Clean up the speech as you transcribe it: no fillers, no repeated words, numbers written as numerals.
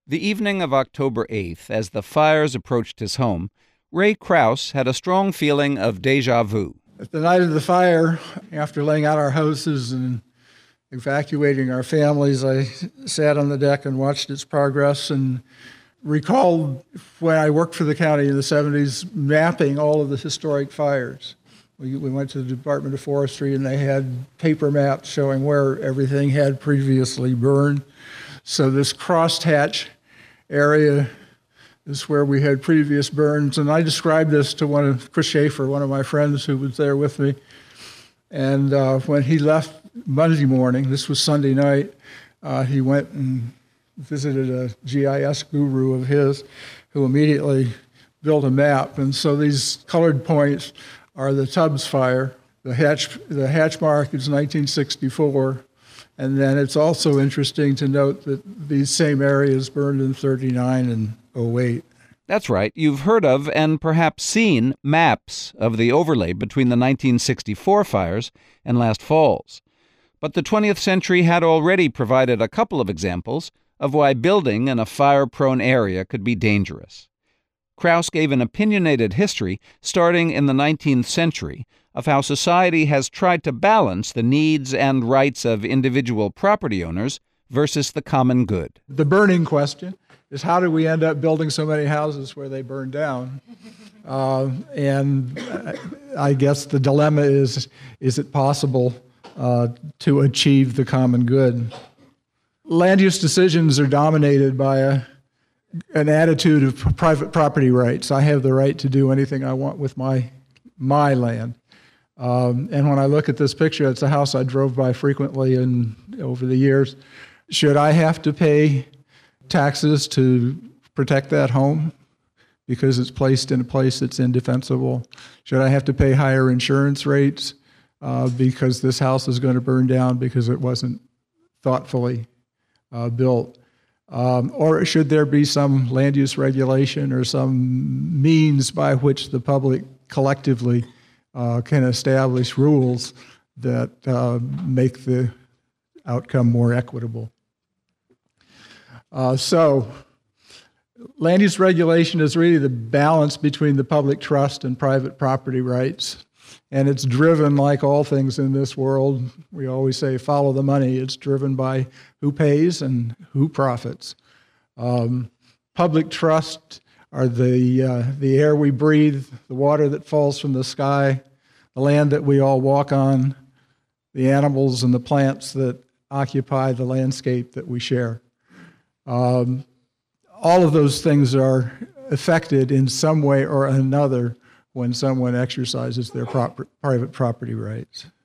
The evening of October 8th, as the fires approached his home, Ray Krause had a strong feeling of déjà vu. At the night of the fire, after laying out our hoses and evacuating our families, I sat on the deck and watched its progress and recalled when I worked for the county in the 70s, mapping all of the historic fires. We went to the Department of Forestry and they had paper maps showing where everything had previously burned. So this crosshatch area is where we had previous burns. And I described this to Chris Schaefer, one of my friends who was there with me. And when he left Monday morning, this was Sunday night, he went and visited a GIS guru of his who immediately built a map. And so these colored points are the Tubbs fire. The hatch mark is 1964. And then it's also interesting to note that these same areas burned in 39 and '08. That's right. You've heard of and perhaps seen maps of the overlay between the 1964 fires and last fall's. But the 20th century had already provided a couple of examples of why building in a fire-prone area could be dangerous. Krause gave an opinionated history, starting in the 19th century, of how society has tried to balance the needs and rights of individual property owners versus the common good. The burning question is, how did we end up building so many houses where they burned down? And I guess the dilemma is it possible to achieve the common good? Land use decisions are dominated by an attitude of private property rights. I have the right to do anything I want with my land. And when I look at this picture, it's a house I drove by frequently over the years. Should I have to pay taxes to protect that home because it's placed in a place that's indefensible? Should I have to pay higher insurance rates because this house is going to burn down because it wasn't thoughtfully built? Or should there be some land use regulation or some means by which the public collectively can establish rules that make the outcome more equitable? So land use regulation is really the balance between the public trust and private property rights. And it's driven, like all things in this world, we always say follow the money. It's driven by who pays and who profits. Public trust are the air we breathe, the water that falls from the sky, the land that we all walk on, the animals and the plants that occupy the landscape that we share. All of those things are affected in some way or another when someone exercises their private property rights.